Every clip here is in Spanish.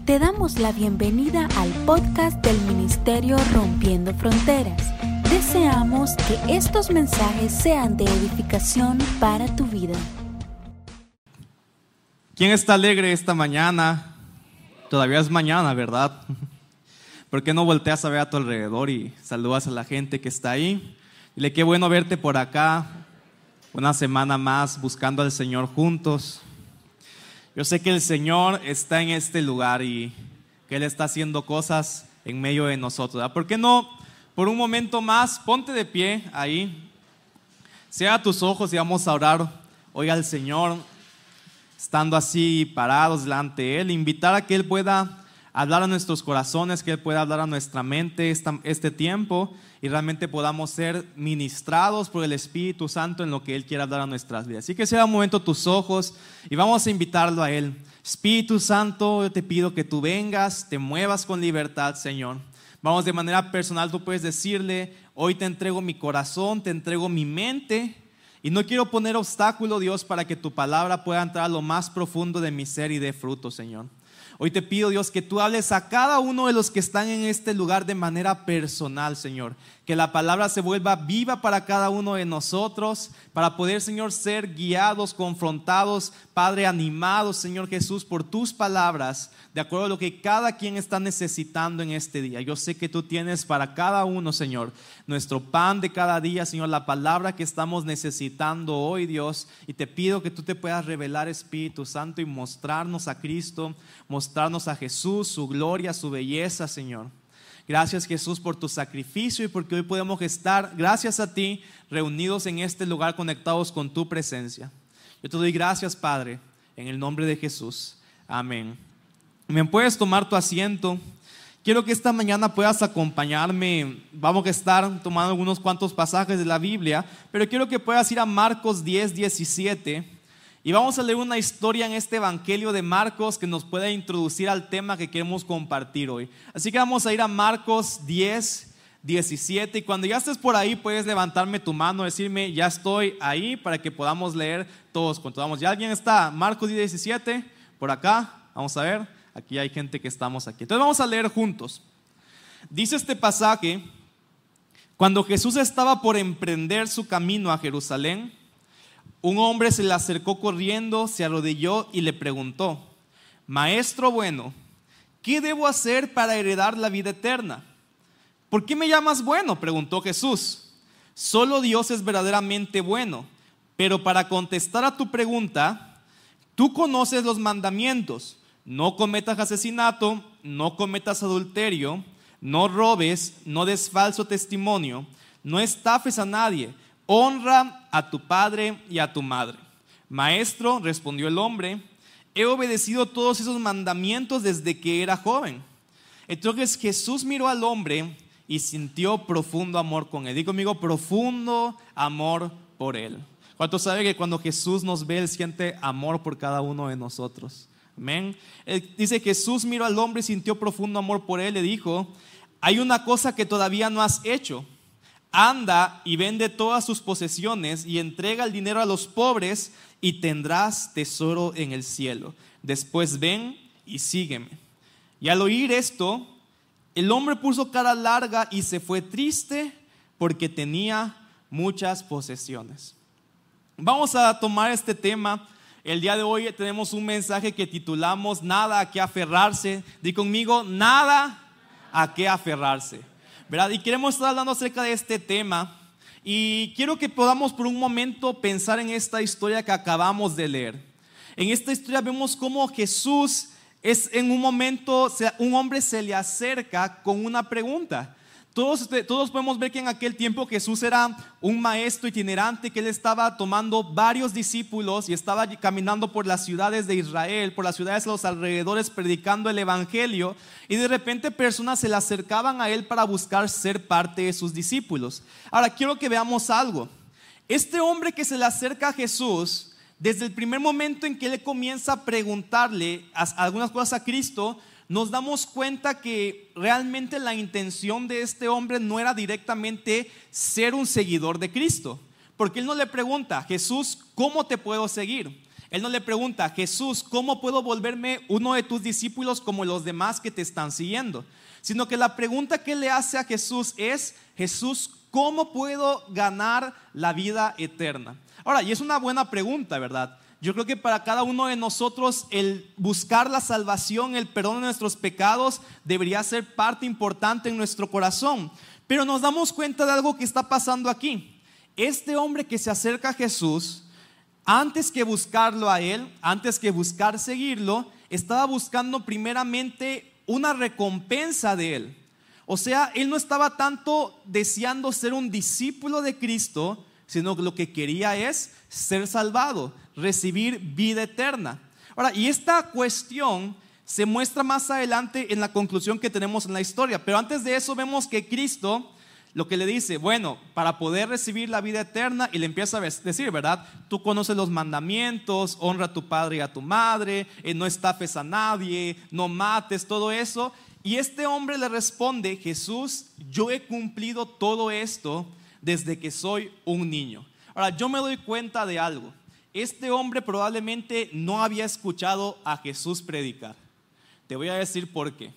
Te damos la bienvenida al podcast del Ministerio Rompiendo Fronteras. Deseamos que estos mensajes sean de edificación para tu vida. ¿Quién está alegre esta mañana? Todavía es mañana, ¿verdad? ¿Por qué no volteas a ver a tu alrededor y saludas a la gente que está ahí? Dile, qué bueno verte por acá, una semana más buscando al Señor juntos. Yo sé que el Señor está en este lugar y que Él está haciendo cosas en medio de nosotros, ¿verdad? ¿Por qué no, por un momento más, ponte de pie ahí, cierra tus ojos y vamos a orar hoy al Señor, estando así parados delante de Él, invitar a que Él pueda hablar a nuestros corazones, que Él pueda hablar a nuestra mente este tiempo y realmente podamos ser ministrados por el Espíritu Santo en lo que Él quiera hablar a nuestras vidas. Así que cierra un momento tus ojos y vamos a invitarlo a Él. Espíritu Santo, yo te pido que tú vengas, te muevas con libertad, Señor. Vamos, de manera personal, tú puedes decirle, hoy te entrego mi corazón, te entrego mi mente. Y no quiero poner obstáculo, Dios, para que tu palabra pueda entrar a lo más profundo de mi ser y dé fruto, Señor. Hoy te pido, Dios, que tú hables a cada uno de los que están en este lugar de manera personal, Señor. Que la palabra se vuelva viva para cada uno de nosotros, para poder, Señor, ser guiados, confrontados, Padre, animados, Señor Jesús, por tus palabras, de acuerdo a lo que cada quien está necesitando en este día. Yo sé que tú tienes para cada uno, Señor, nuestro pan de cada día, Señor, la palabra que estamos necesitando hoy, Dios, y te pido que tú te puedas revelar, Espíritu Santo, y mostrarnos a Cristo, mostrarnos a Jesús, su gloria, su belleza, Señor. Gracias, Jesús, por tu sacrificio y porque hoy podemos estar, gracias a ti, reunidos en este lugar, conectados con tu presencia. Yo te doy gracias, Padre, en el nombre de Jesús. Amén. ¿Me puedes tomar tu asiento? Quiero que esta mañana puedas acompañarme. Vamos a estar tomando algunos cuantos pasajes de la Biblia, pero quiero que puedas ir a Marcos 10, 17. Y vamos a leer una historia en este evangelio de Marcos que nos pueda introducir al tema que queremos compartir hoy. Así que vamos a ir a Marcos 10, 17. Y cuando ya estés por ahí, puedes levantarme tu mano, decirme, ya estoy ahí, para que podamos leer todos juntos. Vamos, ¿ya alguien está? Marcos 10, 17, por acá. Vamos a ver, aquí hay gente que estamos aquí. Entonces vamos a leer juntos. Dice este pasaje: cuando Jesús estaba por emprender su camino a Jerusalén, un hombre se le acercó corriendo, se arrodilló y le preguntó: Maestro bueno, ¿qué debo hacer para heredar la vida eterna? ¿Por qué me llamas bueno?, preguntó Jesús. Solo Dios es verdaderamente bueno, pero para contestar a tu pregunta, tú conoces los mandamientos: no cometas asesinato, no cometas adulterio, no robes, no des falso testimonio, no estafes a nadie, honra a tu padre y a tu madre. Maestro, respondió el hombre, he obedecido todos esos mandamientos desde que era joven. Entonces Jesús miró al hombre y sintió profundo amor con él. Diga conmigo, profundo amor por él. ¿Cuántos saben que cuando Jesús nos ve, Él siente amor por cada uno de nosotros? Amén. Dice: Jesús miró al hombre y sintió profundo amor por él. Le dijo: hay una cosa que todavía no has hecho. Anda y vende todas sus posesiones y entrega el dinero a los pobres y tendrás tesoro en el cielo. Después ven y sígueme. Y al oír esto, el hombre puso cara larga y se fue triste porque tenía muchas posesiones. Vamos a tomar este tema. El día de hoy tenemos un mensaje que titulamos Nada a qué aferrarse. Di conmigo, nada a qué aferrarse, ¿verdad? Y queremos estar hablando acerca de este tema. Y quiero que podamos por un momento pensar en esta historia que acabamos de leer. En esta historia vemos cómo Jesús en un momento, un hombre se le acerca con una pregunta. Todos podemos ver que en aquel tiempo Jesús era un maestro itinerante, que él estaba tomando varios discípulos y estaba caminando por las ciudades de Israel, por las ciudades de los alrededores, predicando el evangelio, y de repente personas se le acercaban a él para buscar ser parte de sus discípulos. Ahora quiero que veamos algo. Este hombre que se le acerca a Jesús, desde el primer momento en que él comienza a preguntarle algunas cosas a Cristo, nos damos cuenta que realmente la intención de este hombre no era directamente ser un seguidor de Cristo, porque él no le pregunta: Jesús, ¿cómo te puedo seguir? Él no le pregunta: Jesús, ¿cómo puedo volverme uno de tus discípulos como los demás que te están siguiendo? Sino que la pregunta que le hace a Jesús es: Jesús, ¿cómo puedo ganar la vida eterna? Ahora, y es una buena pregunta, ¿verdad? Yo creo que para cada uno de nosotros el buscar la salvación, el perdón de nuestros pecados debería ser parte importante en nuestro corazón. Pero nos damos cuenta de algo que está pasando aquí. Este hombre que se acerca a Jesús, antes que buscarlo a él, antes que buscar seguirlo, estaba buscando primeramente una recompensa de él. O sea, él no estaba tanto deseando ser un discípulo de Cristo, sino que lo que quería es ser salvado, recibir vida eterna. Ahora, y esta cuestión se muestra más adelante en la conclusión que tenemos en la historia. Pero antes de eso vemos que Cristo lo que le dice: bueno, para poder recibir la vida eterna, y le empieza a decir, ¿verdad? Tú conoces los mandamientos: honra a tu padre y a tu madre, no estafes a nadie, no mates, todo eso. Y este hombre le responde: Jesús, yo he cumplido todo esto desde que soy un niño. Ahora, yo me doy cuenta de algo. Este hombre probablemente no había escuchado a Jesús predicar. Te voy a decir por qué.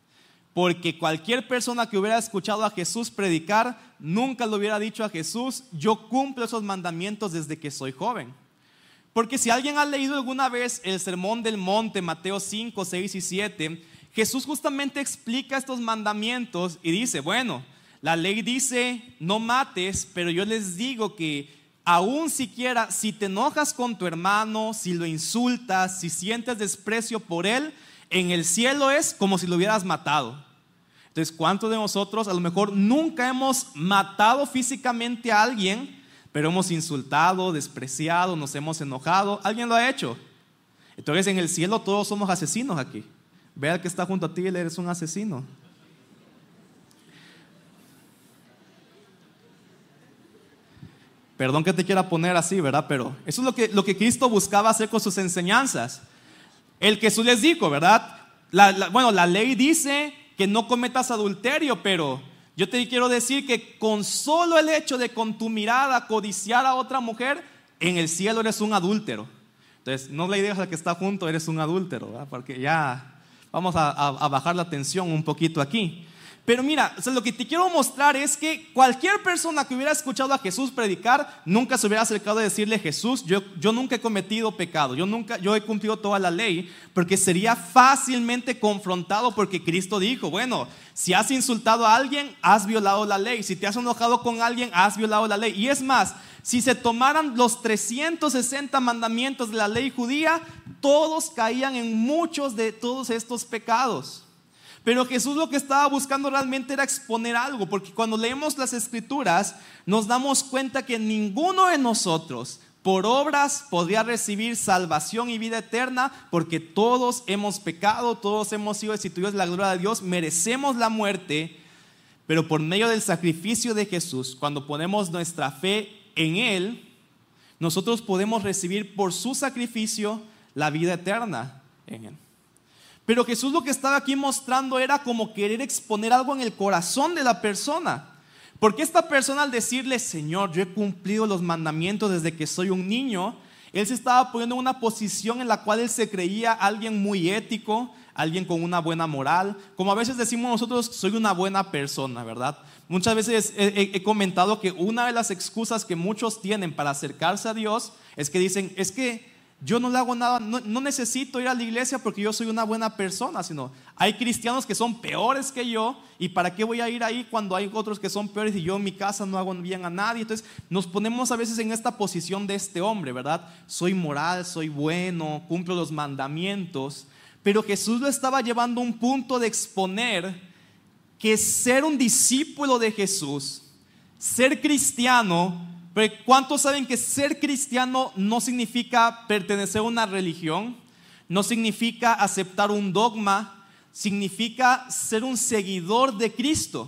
Porque cualquier persona que hubiera escuchado a Jesús predicar nunca le hubiera dicho a Jesús: yo cumplo esos mandamientos desde que soy joven. Porque si alguien ha leído alguna vez el Sermón del Monte, Mateo 5, 6 y 7, Jesús justamente explica estos mandamientos y dice: bueno, la ley dice no mates, pero yo les digo que aún siquiera si te enojas con tu hermano, si lo insultas, si sientes desprecio por él, en el cielo es como si lo hubieras matado. Entonces, ¿cuántos de nosotros a lo mejor nunca hemos matado físicamente a alguien, pero hemos insultado, despreciado, nos hemos enojado? ¿Alguien lo ha hecho? Entonces, en el cielo todos somos asesinos aquí. Ve al que está junto a ti y él eres un asesino. Perdón que te quiera poner así, ¿verdad? Pero eso es lo que Cristo buscaba hacer con sus enseñanzas. El Jesús les dijo, ¿verdad? La ley dice que no cometas adulterio, pero yo te quiero decir que con solo el hecho de con tu mirada codiciar a otra mujer, en el cielo eres un adúltero. Entonces, no le digas al que está junto: eres un adúltero, ¿verdad? Porque ya vamos a bajar la tensión un poquito aquí. Pero mira, lo que te quiero mostrar es que cualquier persona que hubiera escuchado a Jesús predicar nunca se hubiera acercado a decirle: Jesús, yo nunca he cometido pecado, yo he cumplido toda la ley, porque sería fácilmente confrontado, porque Cristo dijo: bueno, si has insultado a alguien, has violado la ley. Si te has enojado con alguien, has violado la ley. Y es más, si se tomaran los 360 mandamientos de la ley judía, todos caían en muchos de todos estos pecados. Pero Jesús lo que estaba buscando realmente era exponer algo, porque cuando leemos las Escrituras nos damos cuenta que ninguno de nosotros por obras podría recibir salvación y vida eterna, porque todos hemos pecado, todos hemos sido destituidos de la gloria de Dios, merecemos la muerte. Pero por medio del sacrificio de Jesús, cuando ponemos nuestra fe en Él, nosotros podemos recibir por su sacrificio la vida eterna en Él. Pero Jesús lo que estaba aquí mostrando era como querer exponer algo en el corazón de la persona. Porque esta persona, al decirle: Señor, yo he cumplido los mandamientos desde que soy un niño, él se estaba poniendo en una posición en la cual él se creía alguien muy ético, alguien con una buena moral. Como a veces decimos nosotros: soy una buena persona, ¿verdad? Muchas veces he comentado que una de las excusas que muchos tienen para acercarse a Dios es que dicen: es que yo no le hago nada, no necesito ir a la iglesia porque yo soy una buena persona. Sino hay cristianos que son peores que yo, y ¿para qué voy a ir ahí cuando hay otros que son peores y yo en mi casa no hago bien a nadie? Entonces nos ponemos a veces en esta posición de este hombre, ¿verdad? Soy moral, soy bueno, cumplo los mandamientos. Pero Jesús lo estaba llevando a un punto de exponer que ser un discípulo de Jesús, ser cristiano, pero ¿cuántos saben que ser cristiano no significa pertenecer a una religión? No significa aceptar un dogma, significa ser un seguidor de Cristo.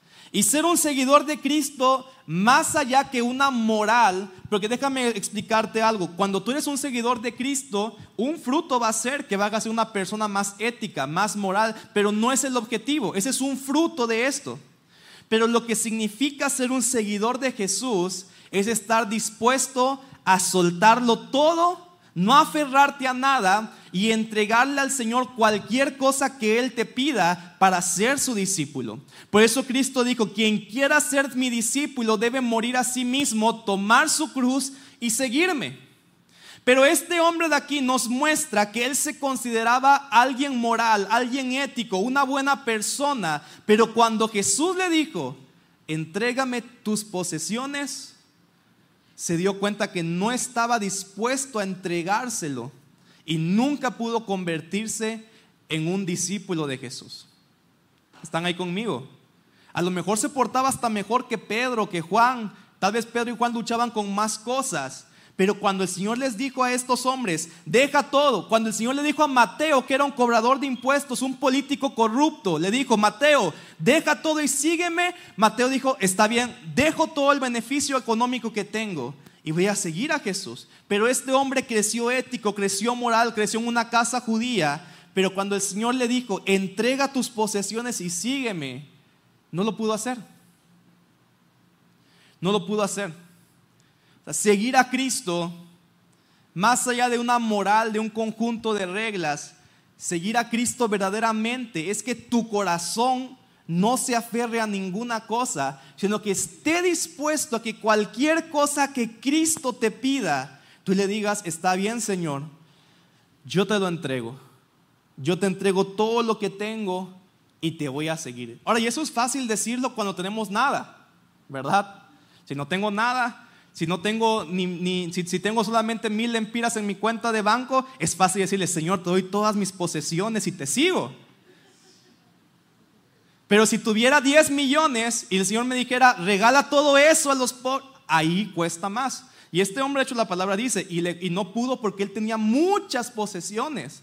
Y ser un seguidor de Cristo, más allá que una moral, porque déjame explicarte algo: cuando tú eres un seguidor de Cristo, un fruto va a ser que vas a ser una persona más ética, más moral, pero no es el objetivo, ese es un fruto de esto. Pero lo que significa ser un seguidor de Jesús es estar dispuesto a soltarlo todo no aferrarte a nada y entregarle al Señor cualquier cosa que Él te pida para ser su discípulo. Por eso Cristo dijo: quien quiera ser mi discípulo debe morir a sí mismo, tomar su cruz y seguirme. Pero este hombre de aquí nos muestra que él se consideraba alguien moral, alguien ético, una buena persona. Pero cuando Jesús le dijo: entrégame tus posesiones, se dio cuenta que no estaba dispuesto a entregárselo y nunca pudo convertirse en un discípulo de Jesús. ¿Están ahí conmigo? A lo mejor se portaba hasta mejor que Pedro, que Juan. Tal vez Pedro y Juan luchaban con más cosas. Pero cuando el Señor les dijo a estos hombres: deja todo. Cuando el Señor le dijo a Mateo, que era un cobrador de impuestos, un político corrupto, le dijo: Mateo, deja todo y sígueme. Mateo dijo: está bien, dejo todo el beneficio económico que tengo y voy a seguir a Jesús. Pero este hombre creció ético, creció moral, creció en una casa judía. Pero cuando el Señor le dijo: entrega tus posesiones y sígueme, no lo pudo hacer. No lo pudo hacer. O sea, seguir a Cristo, más allá de una moral, de un conjunto de reglas, seguir a Cristo verdaderamente es que tu corazón no se aferre a ninguna cosa, sino que esté dispuesto a que cualquier cosa que Cristo te pida, tú le digas: está bien, Señor, yo te lo entrego. Yo te entrego todo lo que tengo y te voy a seguir. Ahora, y eso es fácil decirlo cuando tenemos nada, ¿verdad? Si no tengo nada, si no tengo si tengo solamente 1,000 lempiras en mi cuenta de banco, es fácil decirle: Señor, te doy todas mis posesiones y te sigo. Pero si tuviera 10 millones y el Señor me dijera: regala todo eso a los pobres, ahí cuesta más. Y este hombre, de hecho, la palabra dice, y no pudo porque él tenía muchas posesiones.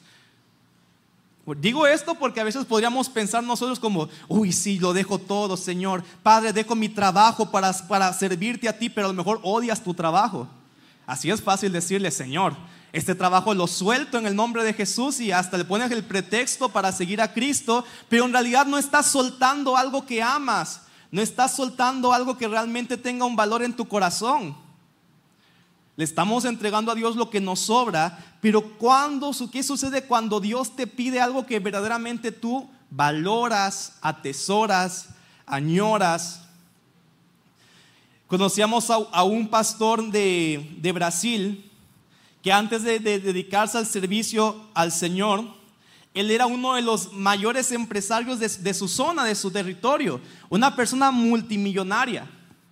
Digo esto porque a veces podríamos pensar nosotros como: uy, sí, lo dejo todo, Señor. Padre, dejo mi trabajo para servirte a ti, pero a lo mejor odias tu trabajo. Así es fácil decirle: Señor, este trabajo lo suelto en el nombre de Jesús, y hasta le pones el pretexto para seguir a Cristo, pero en realidad no estás soltando algo que amas. No estás soltando algo que realmente tenga un valor en tu corazón. Le estamos entregando a Dios lo que nos sobra, pero ¿qué sucede cuando Dios te pide algo que verdaderamente tú valoras, atesoras, añoras? Conocíamos a un pastor de Brasil que antes de dedicarse al servicio al Señor, él era uno de los mayores empresarios de su zona, de su territorio, una persona multimillonaria.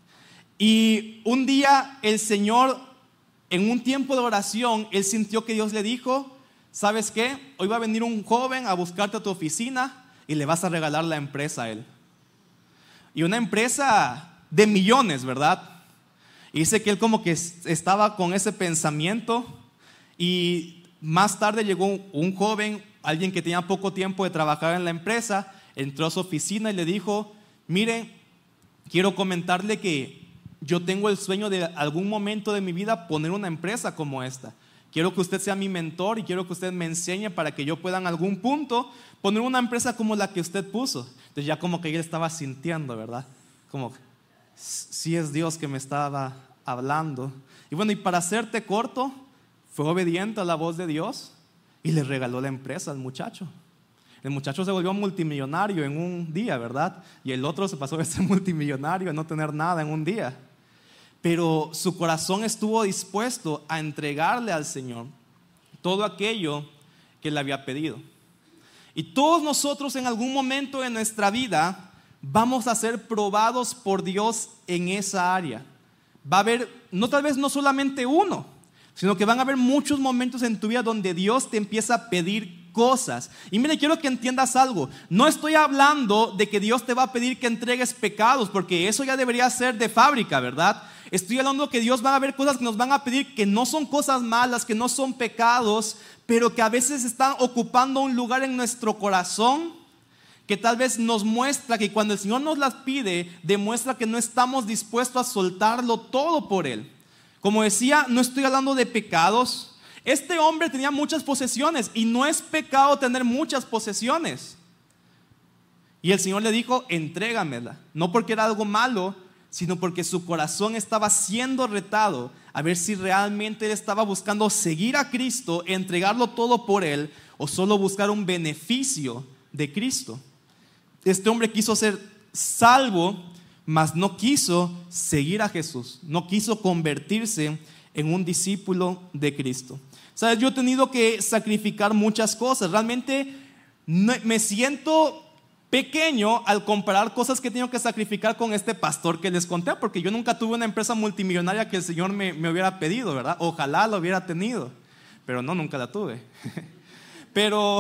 Y un día el Señor, en un tiempo de oración, él sintió que Dios le dijo: ¿sabes qué? Hoy va a venir un joven a buscarte a tu oficina y le vas a regalar la empresa a él. Y una empresa de millones, ¿verdad? Y dice que él como que estaba con ese pensamiento, y más tarde llegó un joven, alguien que tenía poco tiempo de trabajar en la empresa, entró a su oficina y le dijo: mire, quiero comentarle que yo tengo el sueño de algún momento de mi vida poner una empresa como esta. Quiero que usted sea mi mentor y quiero que usted me enseñe para que yo pueda en algún punto poner una empresa como la que usted puso. Entonces ya como que él estaba sintiendo, ¿verdad? Como, sí es Dios que me estaba hablando. Y bueno, y para hacerte corto, fue obediente a la voz de Dios y le regaló la empresa al muchacho. El muchacho se volvió multimillonario en un día, ¿verdad? Y el otro se pasó de ser multimillonario a no tener nada en un día. Pero su corazón estuvo dispuesto a entregarle al Señor todo aquello que le había pedido. Y todos nosotros en algún momento de nuestra vida vamos a ser probados por Dios en esa área. Va a haber, tal vez no solamente uno, sino que van a haber muchos momentos en tu vida donde Dios te empieza a pedir cosas. Y mire, quiero que entiendas algo. No estoy hablando de que Dios te va a pedir que entregues pecados, porque eso ya debería ser de fábrica, ¿verdad? Estoy hablando que Dios va a haber cosas que nos van a pedir que no son cosas malas, que no son pecados, pero que a veces están ocupando un lugar en nuestro corazón, que tal vez nos muestra que cuando el Señor nos las pide, demuestra que no estamos dispuestos a soltarlo todo por Él. Como decía, no estoy hablando de pecados. Este hombre tenía muchas posesiones y no es pecado tener muchas posesiones. Y el Señor le dijo: entrégamela. No porque era algo malo, sino porque su corazón estaba siendo retado a ver si realmente él estaba buscando seguir a Cristo, entregarlo todo por él, o solo buscar un beneficio de Cristo. Este hombre quiso ser salvo, mas no quiso seguir a Jesús, no quiso convertirse en un discípulo de Cristo. ¿Sabes? Yo he tenido que sacrificar muchas cosas. Realmente me siento pequeño al comparar cosas que he tenido que sacrificar con este pastor que les conté, porque yo nunca tuve una empresa multimillonaria que el Señor me hubiera pedido, ¿verdad? Ojalá lo hubiera tenido, pero no, nunca la tuve. Pero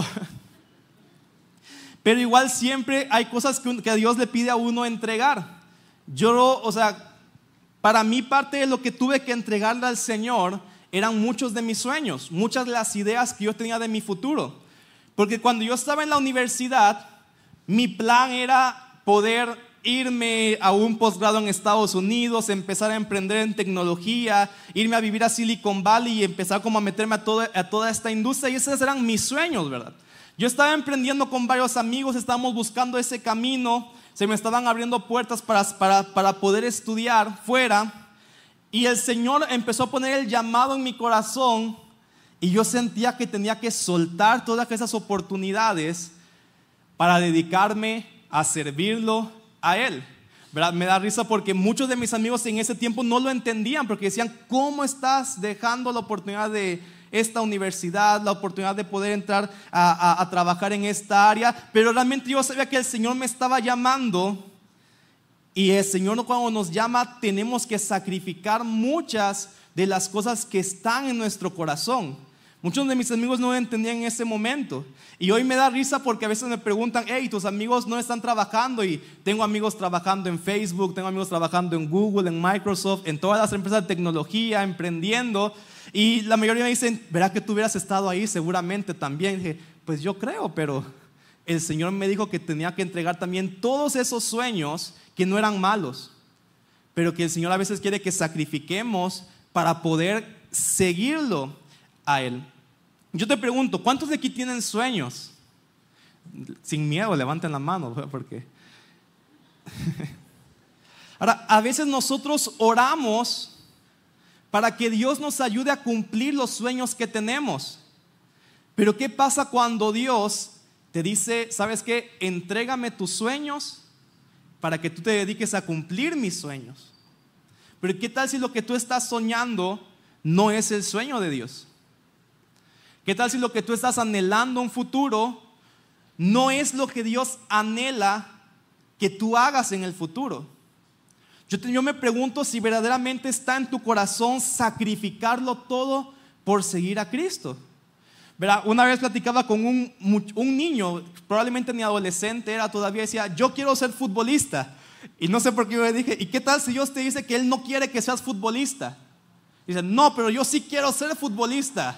igual siempre hay cosas que Dios le pide a uno entregar. Para mí parte de lo que tuve que entregarle al Señor eran muchos de mis sueños, muchas de las ideas que yo tenía de mi futuro. Porque cuando yo estaba en la universidad, mi plan era poder irme a un posgrado en Estados Unidos, empezar a emprender en tecnología, irme a vivir a Silicon Valley y empezar como a meterme a toda esta industria. Y esos eran mis sueños, ¿verdad? Yo estaba emprendiendo con varios amigos, estábamos buscando ese camino, se me estaban abriendo puertas para poder estudiar fuera. Y el Señor empezó a poner el llamado en mi corazón y yo sentía que tenía que soltar todas esas oportunidades para dedicarme a servirlo a Él. ¿Verdad? Me da risa porque muchos de mis amigos en ese tiempo no lo entendían, porque decían: ¿cómo estás dejando la oportunidad de esta universidad, la oportunidad de poder entrar a trabajar en esta área? Pero realmente yo sabía que el Señor me estaba llamando. Y el Señor, cuando nos llama, tenemos que sacrificar muchas de las cosas que están en nuestro corazón. Muchos de mis amigos no lo entendían en ese momento. Y hoy me da risa porque a veces me preguntan: hey, tus amigos no están trabajando. Y tengo amigos trabajando en Facebook, tengo amigos trabajando en Google, en Microsoft, en todas las empresas de tecnología, emprendiendo. Y la mayoría me dicen: ¿verdad que tú hubieras estado ahí? Seguramente también. Y dije: pues yo creo, pero el Señor me dijo que tenía que entregar también todos esos sueños que no eran malos, pero que el Señor a veces quiere que sacrifiquemos para poder seguirlo a Él. Yo te pregunto, ¿cuántos de aquí tienen sueños? Sin miedo, levanten la mano, porque ahora, a veces nosotros oramos para que Dios nos ayude a cumplir los sueños que tenemos. Pero ¿qué pasa cuando Dios te dice: ¿sabes qué? Entrégame tus sueños para que tú te dediques a cumplir mis sueños? Pero ¿qué tal si lo que tú estás soñando no es el sueño de Dios? ¿Qué tal si lo que tú estás anhelando un futuro no es lo que Dios anhela que tú hagas en el futuro? Yo me pregunto si verdaderamente está en tu corazón sacrificarlo todo por seguir a Cristo. ¿Verdad? Una vez platicaba con un niño, probablemente ni adolescente era todavía, decía: yo quiero ser futbolista. Y no sé por qué yo le dije: ¿y qué tal si Dios te dice que Él no quiere que seas futbolista? Dice: no, pero yo sí quiero ser futbolista.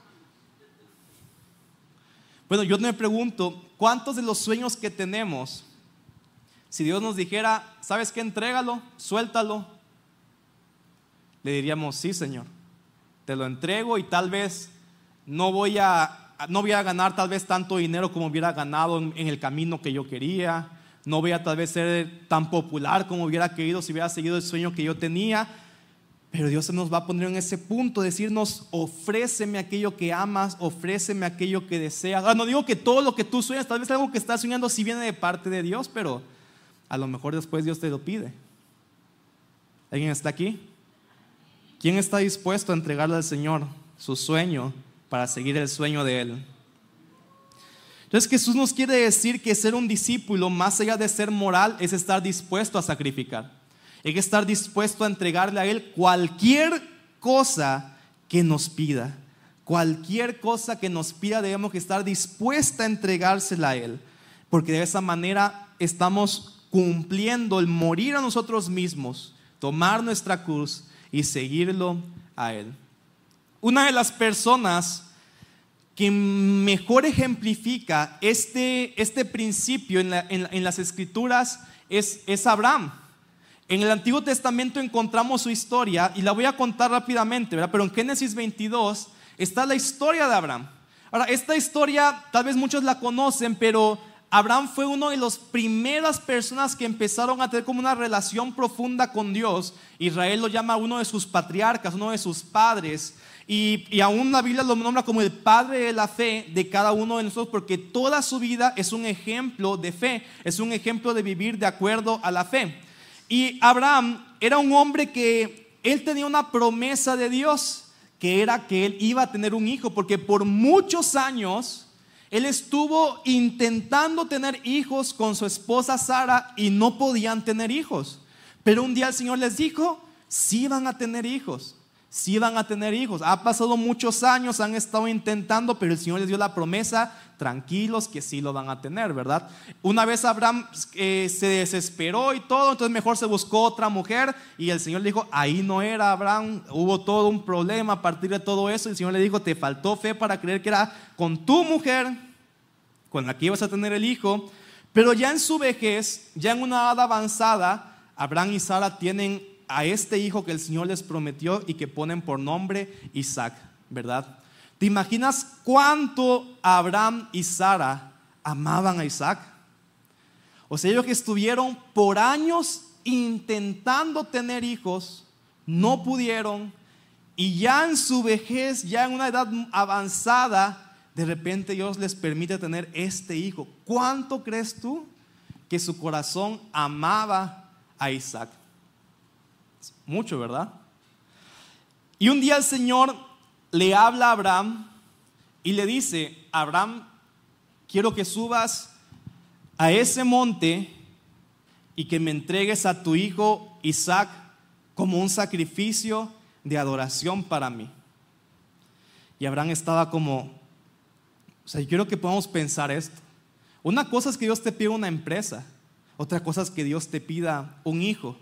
Bueno, yo me pregunto, ¿cuántos de los sueños que tenemos, si Dios nos dijera: ¿sabes qué? Entrégalo, suéltalo, le diríamos: sí, Señor, te lo entrego, y tal vez no voy a ganar tal vez tanto dinero como hubiera ganado en el camino que yo quería, no voy a tal vez ser tan popular como hubiera querido si hubiera seguido el sueño que yo tenía? Pero Dios se nos va a poner en ese punto, decirnos: ofréceme aquello que amas, ofréceme aquello que deseas. Ahora, no digo que todo lo que tú sueñas, tal vez algo que estás soñando sí viene de parte de Dios, pero a lo mejor después Dios te lo pide. ¿Alguien está aquí? ¿Quién está dispuesto a entregarle al Señor su sueño para seguir el sueño de Él? Entonces Jesús nos quiere decir que ser un discípulo, más allá de ser moral, es estar dispuesto a sacrificar. Hay que estar dispuesto a entregarle a Él cualquier cosa que nos pida. Cualquier cosa que nos pida, debemos estar dispuesta a entregársela a Él, porque de esa manera estamos cumpliendo el morir a nosotros mismos, tomar nuestra cruz y seguirlo a Él. Una de las personas que mejor ejemplifica este principio en las Escrituras es Abraham. En el Antiguo Testamento encontramos su historia y la voy a contar rápidamente, ¿verdad? Pero en Génesis 22 está la historia de Abraham. Ahora, esta historia tal vez muchos la conocen, pero Abraham fue una de las primeras personas que empezaron a tener como una relación profunda con Dios. Israel lo llama uno de sus patriarcas, uno de sus padres. Y aún la Biblia lo nombra como el padre de la fe de cada uno de nosotros, porque toda su vida es un ejemplo de fe, es un ejemplo de vivir de acuerdo a la fe. Y Abraham era un hombre que él tenía una promesa de Dios, que era que él iba a tener un hijo, porque por muchos años él estuvo intentando tener hijos con su esposa Sara y no podían tener hijos. Pero un día el Señor les dijo, sí van a tener hijos. Sí van a tener hijos. Ha pasado muchos años, han estado intentando, pero el Señor les dio la promesa, tranquilos que sí lo van a tener, ¿verdad? Una vez Abraham se desesperó y todo, entonces mejor se buscó otra mujer y el Señor le dijo, ahí no era Abraham, hubo todo un problema a partir de todo eso. El Señor le dijo, te faltó fe para creer que era con tu mujer con la que ibas a tener el hijo. Pero ya en su vejez, ya en una edad avanzada, Abraham y Sara tienen a este hijo que el Señor les prometió y que ponen por nombre Isaac, ¿verdad? ¿Te imaginas cuánto Abraham y Sara amaban a Isaac? O sea, ellos que estuvieron por años intentando tener hijos, no pudieron, y ya en su vejez, ya en una edad avanzada, de repente Dios les permite tener este hijo. ¿Cuánto crees tú que su corazón amaba a Isaac? Mucho, ¿verdad? Y un día el Señor le habla a Abraham y le dice, Abraham, quiero que subas a ese monte y que me entregues a tu hijo Isaac como un sacrificio de adoración para mí. Y Abraham estaba como, o sea, yo quiero que podamos pensar esto. Una cosa es que Dios te pida una empresa, otra cosa es que Dios te pida un hijo.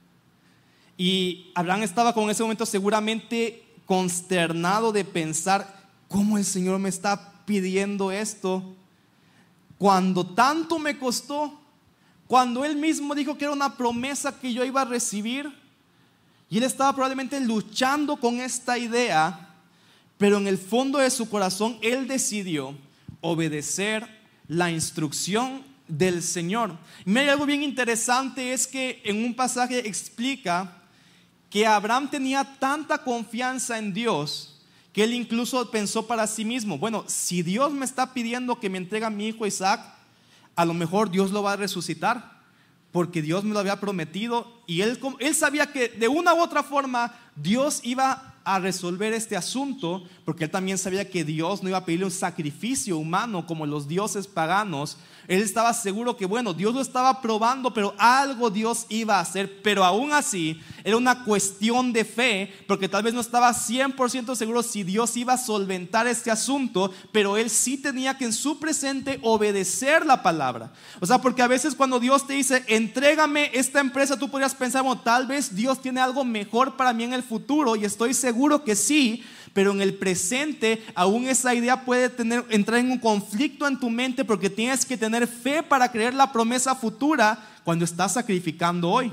Y Abraham estaba con ese momento seguramente consternado de pensar, ¿cómo el Señor me está pidiendo esto? Cuando tanto me costó, cuando Él mismo dijo que era una promesa que yo iba a recibir. Y él estaba probablemente luchando con esta idea, pero en el fondo de su corazón él decidió obedecer la instrucción del Señor. Y mira, algo bien interesante es que en un pasaje explica que Abraham tenía tanta confianza en Dios que él incluso pensó para sí mismo, bueno, si Dios me está pidiendo que me entregue a mi hijo Isaac, a lo mejor Dios lo va a resucitar, porque Dios me lo había prometido. Y él sabía que de una u otra forma Dios iba a resolver este asunto, porque él también sabía que Dios no iba a pedirle un sacrificio humano como los dioses paganos. Él estaba seguro que bueno, Dios lo estaba probando, pero algo Dios iba a hacer. Pero aún así era una cuestión de fe, porque tal vez no estaba 100% seguro si Dios iba a solventar este asunto, pero él sí tenía que en su presente obedecer la palabra. O sea, porque a veces cuando Dios te dice entrégame esta empresa, tú podrías pensar, bueno, tal vez Dios tiene algo mejor para mí en el futuro, y estoy seguro que sí, pero en el presente aún esa idea puede entrar en un conflicto en tu mente, porque tienes que tener fe para creer la promesa futura cuando estás sacrificando hoy.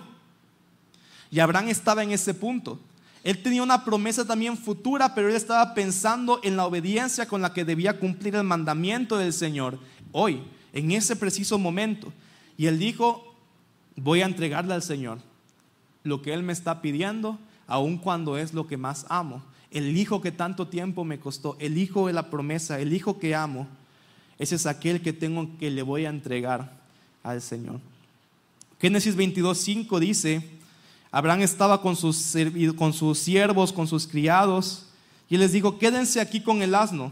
Y Abraham estaba en ese punto. Él tenía una promesa también futura, pero él estaba pensando en la obediencia con la que debía cumplir el mandamiento del Señor hoy, en ese preciso momento. Y él dijo, voy a entregarle al Señor lo que Él me está pidiendo, aun cuando es lo que más amo. El hijo que tanto tiempo me costó, el hijo de la promesa, el hijo que amo, ese es aquel que le voy a entregar al Señor. Génesis 22:5 dice, Abraham estaba con sus siervos, con sus criados, y él les dijo, quédense aquí con el asno.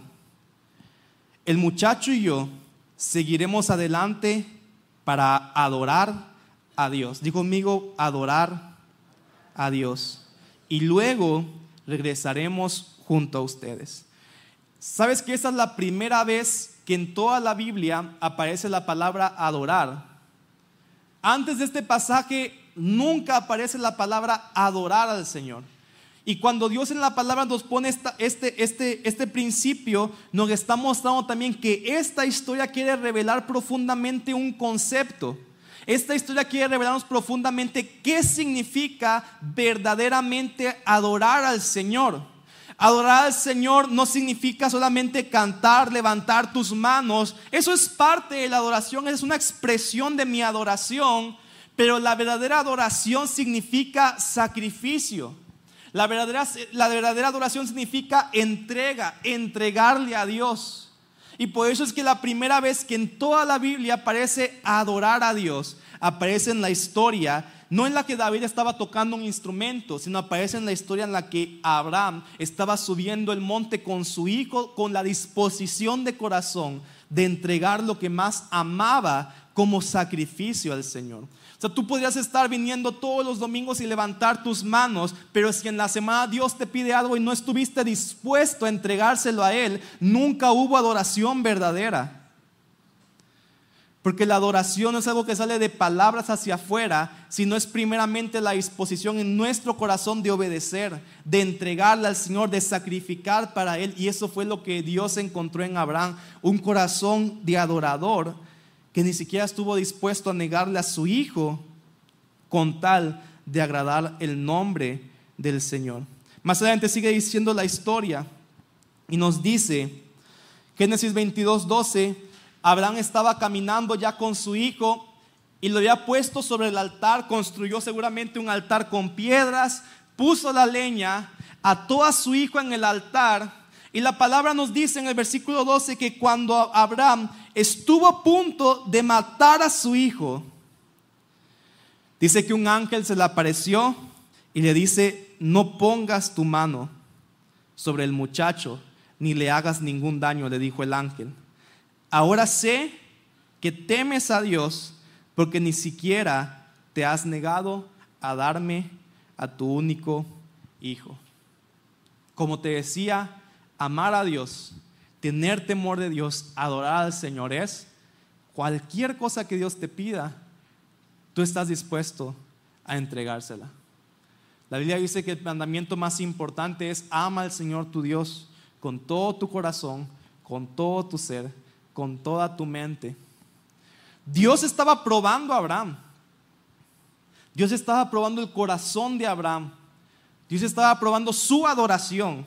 El muchacho y yo seguiremos adelante para adorar a Dios. Digo conmigo, adorar a Dios. Y luego regresaremos junto a ustedes. ¿Sabes que esta es la primera vez que en toda la Biblia aparece la palabra adorar? Antes de este pasaje nunca aparece la palabra adorar al Señor. Y cuando Dios en la palabra nos pone este principio, nos está mostrando también que esta historia quiere revelar profundamente un concepto. Esta historia quiere revelarnos profundamente qué significa verdaderamente adorar al Señor. Adorar al Señor no significa solamente cantar, levantar tus manos. Eso es parte de la adoración, es una expresión de mi adoración. Pero la verdadera adoración significa sacrificio. La verdadera adoración significa entrega, entregarle a Dios. Y por eso es que la primera vez que en toda la Biblia aparece adorar a Dios, aparece en la historia, no en la que David estaba tocando un instrumento, sino aparece en la historia en la que Abraham estaba subiendo el monte con su hijo, con la disposición de corazón de entregar lo que más amaba como sacrificio al Señor. O sea, tú podrías estar viniendo todos los domingos y levantar tus manos, pero si en la semana Dios te pide algo y no estuviste dispuesto a entregárselo a Él, nunca hubo adoración verdadera. Porque la adoración no es algo que sale de palabras hacia afuera, sino es primeramente la disposición en nuestro corazón de obedecer, de entregarle al Señor, de sacrificar para Él. Y eso fue lo que Dios encontró en Abraham, un corazón de adorador que ni siquiera estuvo dispuesto a negarle a su hijo con tal de agradar el nombre del Señor. Más adelante sigue diciendo la historia y nos dice, Génesis 22:12, Abraham estaba caminando ya con su hijo y lo había puesto sobre el altar, construyó seguramente un altar con piedras, puso la leña, ató a su hijo en el altar. Y la palabra nos dice en el versículo 12 que cuando Abraham estuvo a punto de matar a su hijo, dice que un ángel se le apareció y le dice: no pongas tu mano sobre el muchacho ni le hagas ningún daño, le dijo el ángel. Ahora sé que temes a Dios porque ni siquiera te has negado a darme a tu único hijo. Como te decía, amar a Dios, tener temor de Dios, adorar al Señor es cualquier cosa que Dios te pida, tú estás dispuesto a entregársela. La Biblia dice que el mandamiento más importante es: ama al Señor tu Dios con todo tu corazón, con todo tu ser, con toda tu mente. Dios estaba probando a Abraham. Dios estaba probando el corazón de Abraham. Dios estaba probando su adoración.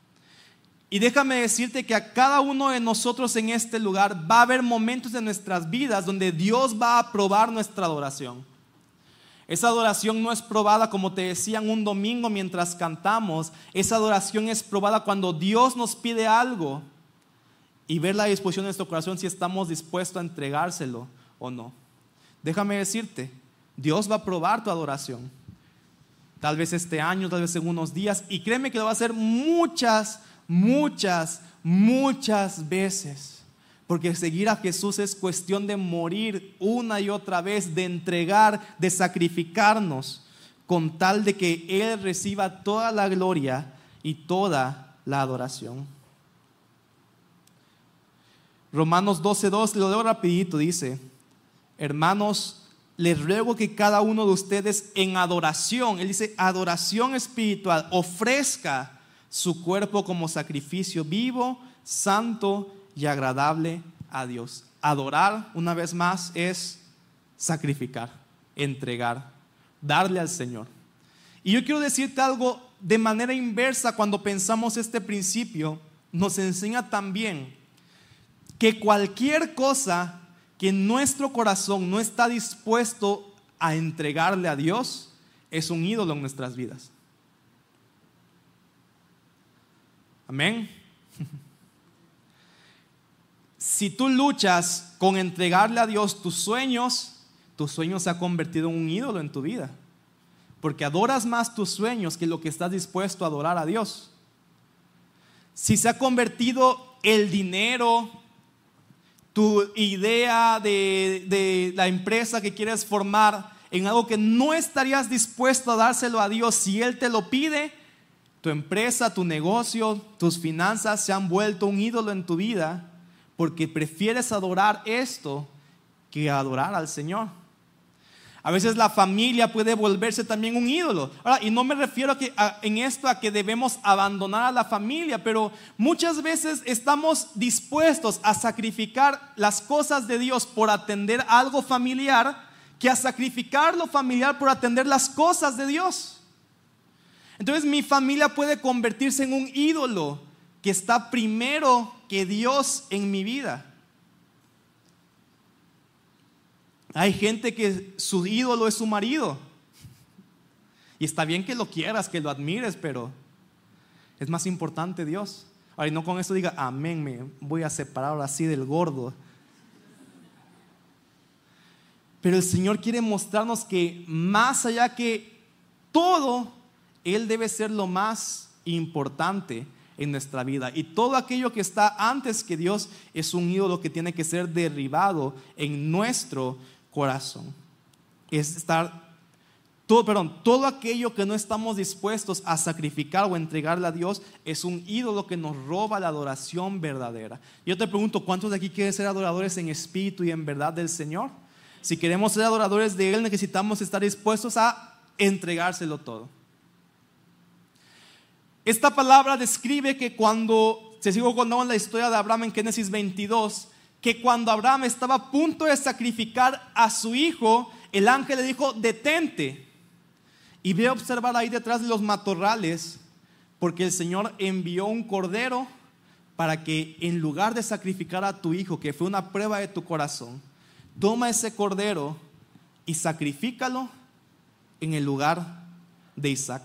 Y déjame decirte que a cada uno de nosotros en este lugar va a haber momentos en nuestras vidas donde Dios va a probar nuestra adoración. Esa adoración no es probada, como te decían, un domingo mientras cantamos. Esa adoración es probada cuando Dios nos pide algo y ver la disposición de nuestro corazón si estamos dispuestos a entregárselo o no. Déjame decirte, Dios va a probar tu adoración. Tal vez este año, tal vez en unos días, y créeme que lo va a hacer muchas veces, porque seguir a Jesús es cuestión de morir una y otra vez, de entregar, de sacrificarnos con tal de que Él reciba toda la gloria y toda la adoración. Romanos 12:2, lo leo rapidito, dice: hermanos, les ruego que cada uno de ustedes en adoración, él dice adoración espiritual, ofrezca su cuerpo como sacrificio vivo, santo y agradable a Dios. Adorar, una vez más, es sacrificar, entregar, darle al Señor. Y yo quiero decirte algo de manera inversa. Cuando pensamos este principio, nos enseña también que cualquier cosa que nuestro corazón no está dispuesto a entregarle a Dios es un ídolo en nuestras vidas. Amén. Si tú luchas con entregarle a Dios tus sueños se ha convertido en un ídolo en tu vida, porque adoras más tus sueños que lo que estás dispuesto a adorar a Dios. Si se ha convertido el dinero, tu idea de la empresa que quieres formar, en algo que no estarías dispuesto a dárselo a Dios si Él te lo pide, tu empresa, tu negocio, tus finanzas se han vuelto un ídolo en tu vida porque prefieres adorar esto que adorar al Señor. A veces la familia puede volverse también un ídolo. Ahora, y no me refiero en esto a que debemos abandonar a la familia, pero muchas veces estamos dispuestos a sacrificar las cosas de Dios por atender algo familiar, que a sacrificar lo familiar por atender las cosas de Dios. Entonces mi familia puede convertirse en un ídolo que está primero que Dios en mi vida. Hay gente que su ídolo es su marido. Y está bien que lo quieras, que lo admires, pero es más importante Dios. Ahora, y no con eso diga, amén, me voy a separar ahora sí del gordo. Pero el Señor quiere mostrarnos que más allá que todo, Él debe ser lo más importante en nuestra vida. Y todo aquello que está antes que Dios es un ídolo que tiene que ser derribado en nuestro corazón. Todo aquello que no estamos dispuestos a sacrificar o entregarle a Dios es un ídolo que nos roba la adoración verdadera. Yo te pregunto, ¿cuántos de aquí quieren ser adoradores en espíritu y en verdad del Señor? Si queremos ser adoradores de Él, necesitamos estar dispuestos a entregárselo todo. Esta palabra describe que se sigo contando la historia de Abraham en Génesis 22, que cuando Abraham estaba a punto de sacrificar a su hijo, el ángel le dijo, detente. Y ve a observar ahí detrás de los matorrales, porque el Señor envió un cordero para que en lugar de sacrificar a tu hijo, que fue una prueba de tu corazón, toma ese cordero y sacrifícalo en el lugar de Isaac.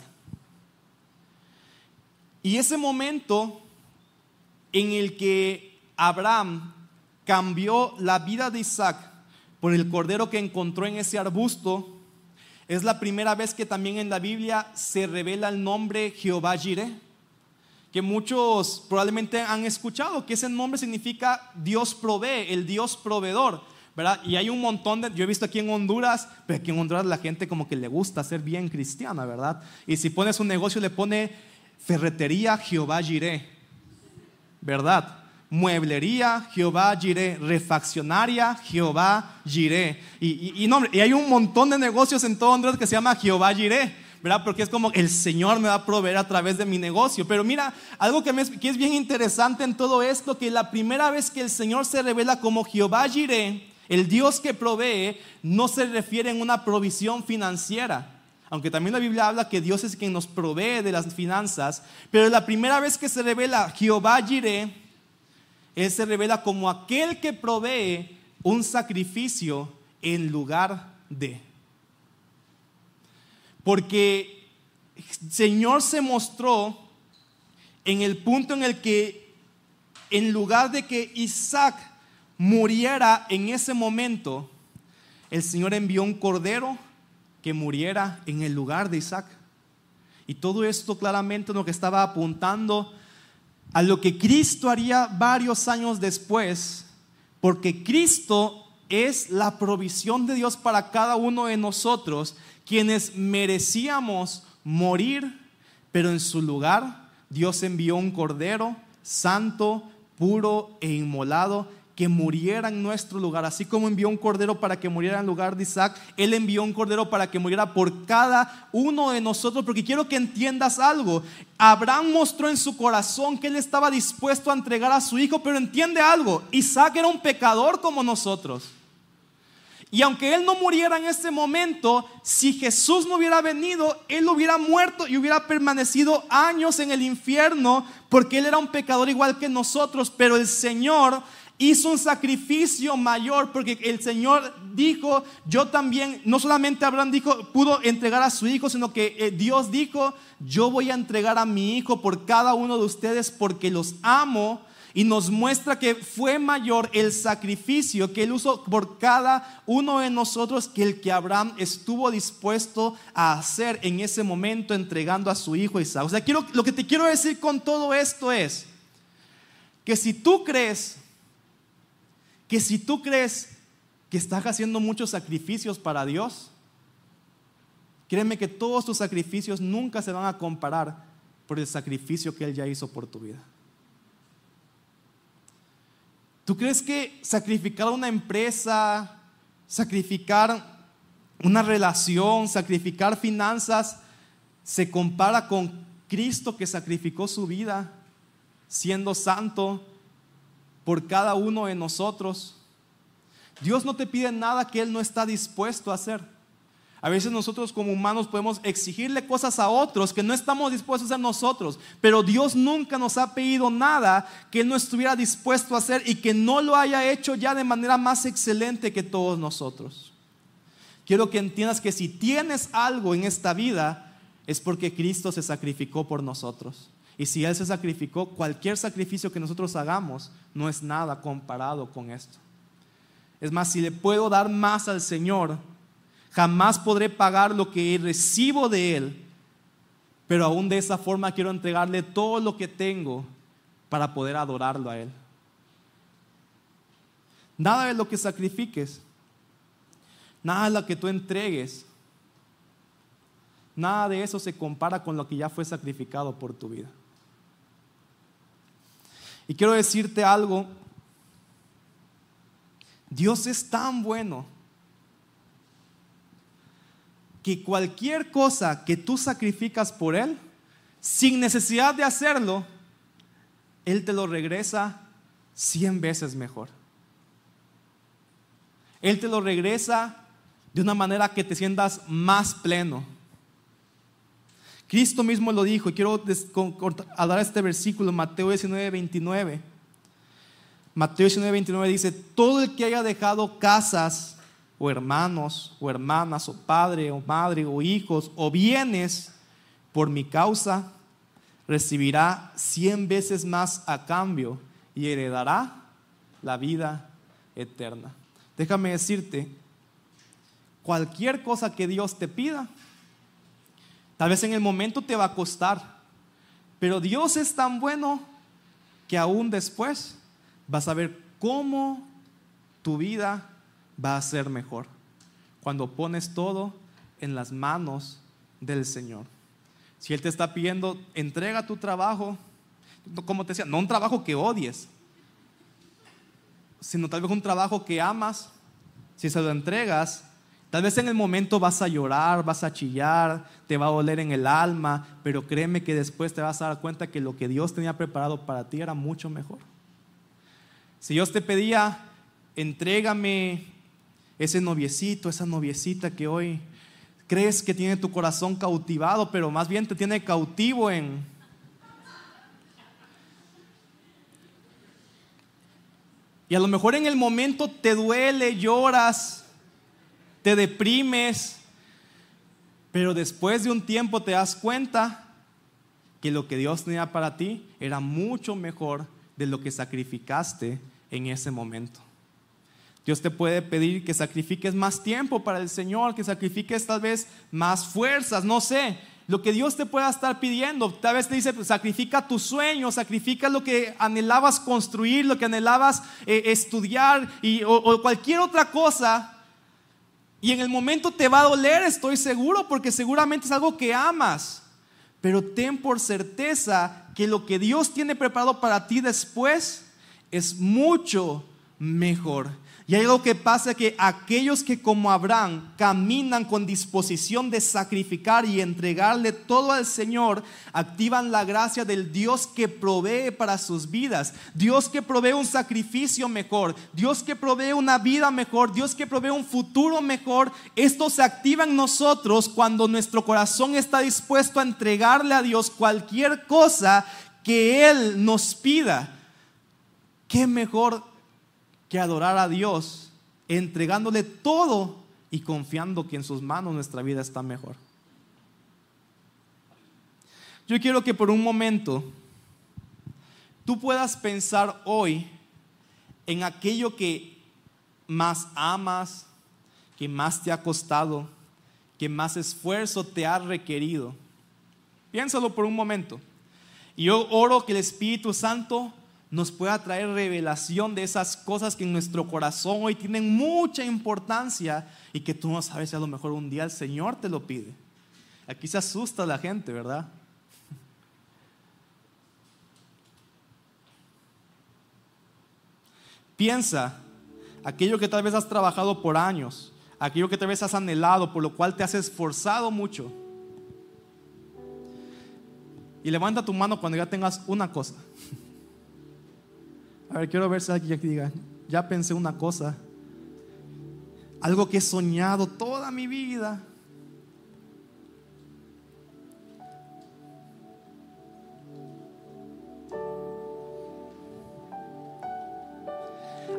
Y ese momento en el que Abraham cambió la vida de Isaac por el cordero que encontró en ese arbusto, es la primera vez que también en la Biblia se revela el nombre Jehová Jireh, que muchos probablemente han escuchado, que ese nombre significa Dios provee, el Dios proveedor, ¿verdad? Y hay un montón yo he visto aquí en Honduras, pero aquí en Honduras la gente como que le gusta ser bien cristiana, ¿verdad? Y si pones un negocio le pone ferretería Jehová Jireh, ¿verdad? Mueblería Jehová Jireh, refaccionaria Jehová Jireh, y hay un montón de negocios en todo Honduras que se llama Jehová Jireh, ¿verdad? Porque es como el Señor me va a proveer a través de mi negocio. Pero mira, algo que es bien interesante en todo esto, que la primera vez que el Señor se revela como Jehová Jireh, el Dios que provee, no se refiere en una provisión financiera, aunque también la Biblia habla que Dios es quien nos provee de las finanzas. Pero la primera vez que se revela Jehová Jireh, Él se revela como aquel que provee un sacrificio en lugar de. Porque el Señor se mostró en el punto en el que, en lugar de que Isaac muriera en ese momento, el Señor envió un cordero que muriera en el lugar de Isaac. Y todo esto claramente lo que estaba apuntando a lo que Cristo haría varios años después, porque Cristo es la provisión de Dios para cada uno de nosotros, quienes merecíamos morir, pero en su lugar Dios envió un cordero santo, puro e inmolado, que muriera en nuestro lugar. Así como envió un cordero para que muriera en lugar de Isaac, Él envió un cordero para que muriera por cada uno de nosotros. Porque quiero que entiendas algo. Abraham mostró en su corazón que él estaba dispuesto a entregar a su hijo, pero entiende algo: Isaac era un pecador como nosotros. Y aunque él no muriera en ese momento, si Jesús no hubiera venido, él hubiera muerto y hubiera permanecido años en el infierno, porque él era un pecador igual que nosotros. Pero el Señor hizo un sacrificio mayor, porque el Señor dijo, yo también, no solamente Abraham pudo entregar a su hijo, sino que Dios dijo, yo voy a entregar a mi hijo por cada uno de ustedes porque los amo. Y nos muestra que fue mayor el sacrificio que Él hizo por cada uno de nosotros que el que Abraham estuvo dispuesto a hacer en ese momento, entregando a su hijo Isaac. O sea, lo que te quiero decir con todo esto es que si tú crees que estás haciendo muchos sacrificios para Dios, créeme que todos tus sacrificios nunca se van a comparar por el sacrificio que Él ya hizo por tu vida. ¿Tú crees que sacrificar una empresa, sacrificar una relación, sacrificar finanzas se compara con Cristo, que sacrificó su vida siendo santo por cada uno de nosotros? Dios no te pide nada que Él no está dispuesto a hacer. A veces nosotros como humanos podemos exigirle cosas a otros que no estamos dispuestos a hacer nosotros, pero Dios nunca nos ha pedido nada que Él no estuviera dispuesto a hacer y que no lo haya hecho ya de manera más excelente que todos nosotros. Quiero que entiendas que si tienes algo en esta vida es porque Cristo se sacrificó por nosotros. Y si Él se sacrificó, cualquier sacrificio que nosotros hagamos no es nada comparado con esto. Es más, si le puedo dar más al Señor, jamás podré pagar lo que recibo de Él, pero aún de esa forma quiero entregarle todo lo que tengo para poder adorarlo a Él. Nada de lo que sacrifiques, nada de lo que tú entregues, nada de eso se compara con lo que ya fue sacrificado por tu vida. Y quiero decirte algo, Dios es tan bueno que cualquier cosa que tú sacrificas por Él, sin necesidad de hacerlo, Él te lo regresa 100 veces mejor. Él te lo regresa de una manera que te sientas más pleno. Cristo mismo lo dijo, y quiero hablar este versículo, Mateo 19:29. Mateo 19:29 dice: todo el que haya dejado casas, o hermanos, o hermanas, o padre, o madre, o hijos, o bienes, por mi causa, recibirá 100 veces más a cambio y heredará la vida eterna. Déjame decirte, cualquier cosa que Dios te pida, tal vez en el momento te va a costar, pero Dios es tan bueno que aún después vas a ver cómo tu vida va a ser mejor cuando pones todo en las manos del Señor. Si Él te está pidiendo, entrega tu trabajo, como te decía, no un trabajo que odies, sino tal vez un trabajo que amas. Si se lo entregas, tal vez en el momento vas a llorar, vas a chillar, te va a doler en el alma, pero créeme que después te vas a dar cuenta que lo que Dios tenía preparado para ti era mucho mejor. Si Dios te pedía, entrégame ese noviecito, esa noviecita que hoy crees que tiene tu corazón cautivado, pero más bien te tiene cautivo en... Y a lo mejor en el momento te duele, lloras, te deprimes, pero después de un tiempo te das cuenta que lo que Dios tenía para ti era mucho mejor de lo que sacrificaste en ese momento. Dios te puede pedir que sacrifiques más tiempo para el Señor, que sacrifiques tal vez más fuerzas, no sé, lo que Dios te pueda estar pidiendo. Tal vez te dice, pues, sacrifica tus sueños, sacrifica lo que anhelabas construir, lo que anhelabas estudiar o cualquier otra cosa. Y en el momento te va a doler, estoy seguro, porque seguramente es algo que amas. Pero ten por certeza que lo que Dios tiene preparado para ti después es mucho mejor. Y hay algo que pasa, que aquellos que como Abraham caminan con disposición de sacrificar y entregarle todo al Señor, activan la gracia del Dios que provee para sus vidas. Dios que provee un sacrificio mejor, Dios que provee una vida mejor, Dios que provee un futuro mejor. Esto se activa en nosotros cuando nuestro corazón está dispuesto a entregarle a Dios cualquier cosa que Él nos pida. ¿Qué mejor que adorar a Dios entregándole todo y confiando que en sus manos nuestra vida está mejor? Yo quiero que por un momento tú puedas pensar hoy en aquello que más amas, que más te ha costado, que más esfuerzo te ha requerido. Piénsalo por un momento. Y yo oro que el Espíritu Santo nos pueda traer revelación de esas cosas que en nuestro corazón hoy tienen mucha importancia y que tú no sabes si a lo mejor un día el Señor te lo pide. Aquí se asusta la gente, ¿verdad? Piensa aquello que tal vez has trabajado por años, aquello que tal vez has anhelado, por lo cual te has esforzado mucho. Y levanta tu mano cuando ya tengas una cosa. A ver, quiero ver si alguien diga, ya pensé una cosa, algo que he soñado toda mi vida.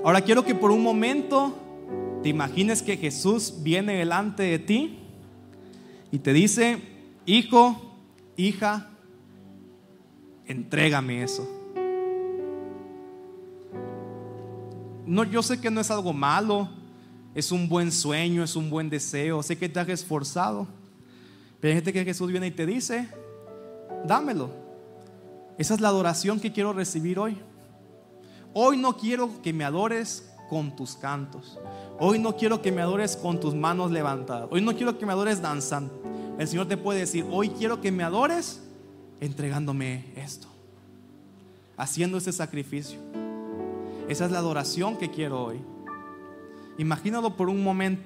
Ahora quiero que por un momento te imagines que Jesús viene delante de ti y te dice: hijo, hija, entrégame eso. No, yo sé que no es algo malo, es un buen sueño, es un buen deseo, sé que te has esforzado, pero hay gente que Jesús viene y te dice: dámelo. Esa es la adoración que quiero recibir hoy. Hoy no quiero que me adores con tus cantos. Hoy no quiero que me adores con tus manos levantadas. Hoy no quiero que me adores danzando. El Señor te puede decir: hoy quiero que me adores entregándome esto, haciendo ese sacrificio. Esa es la adoración que quiero hoy. Imagínalo por un momento.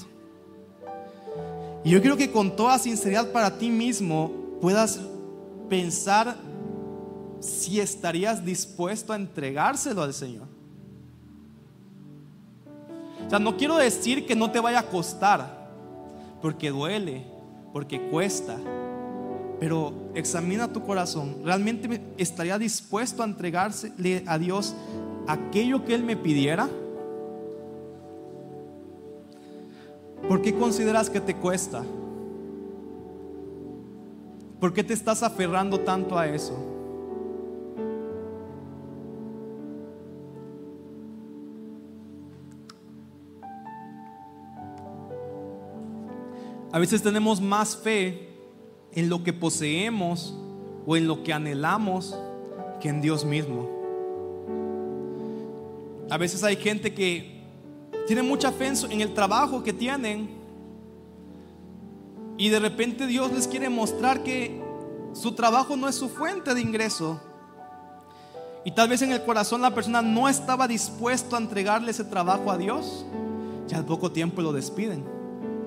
Y yo quiero que con toda sinceridad para ti mismo puedas pensar si estarías dispuesto a entregárselo al Señor. O sea, no quiero decir que no te vaya a costar, porque duele, porque cuesta, pero examina tu corazón. ¿Realmente estaría dispuesto a entregársele a Dios aquello que Él me pidiera? ¿Por qué consideras que te cuesta? ¿Por qué te estás aferrando tanto a eso? A veces tenemos más fe en lo que poseemos o en lo que anhelamos que en Dios mismo. A veces hay gente que tiene mucha fe en el trabajo que tienen, y de repente Dios les quiere mostrar que su trabajo no es su fuente de ingreso, y tal vez en el corazón la persona no estaba dispuesto a entregarle ese trabajo a Dios, y al poco tiempo lo despiden.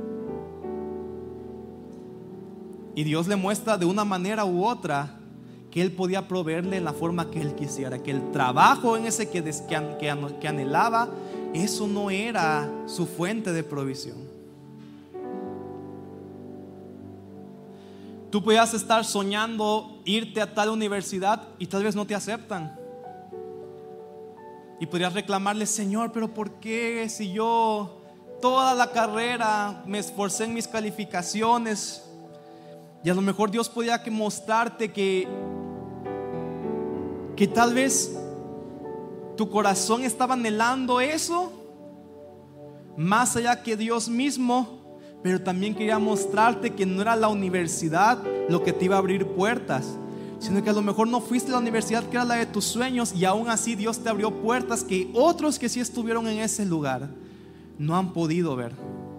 Y Dios le muestra de una manera u otra que Él podía proveerle en la forma que Él quisiera, que el trabajo en ese que anhelaba, eso no era su fuente de provisión. Tú podías estar soñando irte a tal universidad y tal vez no te aceptan, y podrías reclamarle: Señor, pero ¿por qué? Si yo toda la carrera me esforcé en mis calificaciones. Y a lo mejor Dios podía mostrarte que tal vez tu corazón estaba anhelando eso más allá que Dios mismo, pero también quería mostrarte que no era la universidad lo que te iba a abrir puertas, sino que a lo mejor no fuiste a la universidad que era la de tus sueños, y aún así Dios te abrió puertas que otros que sí estuvieron en ese lugar no han podido ver.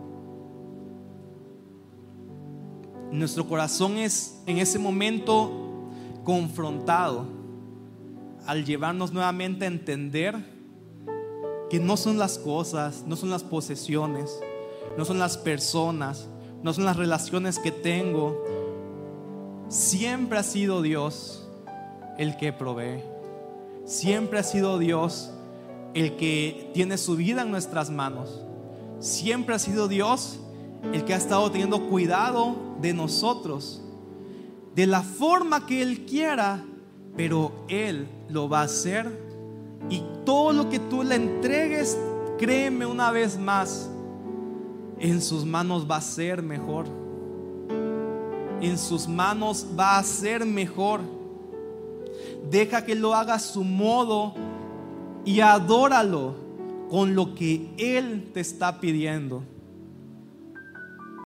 Nuestro corazón es en ese momento confrontado al llevarnos nuevamente a entender que no son las cosas, no son las posesiones, no son las personas, no son las relaciones que tengo. Siempre ha sido Dios el que provee. Siempre ha sido Dios el que tiene su vida en nuestras manos. Siempre ha sido Dios el que ha estado teniendo cuidado de nosotros, de la forma que Él quiera, pero Él lo va a hacer. Y todo lo que tú le entregues, créeme una vez más, en sus manos va a ser mejor. En sus manos va a ser mejor. Deja que lo haga a su modo y adóralo con lo que Él te está pidiendo.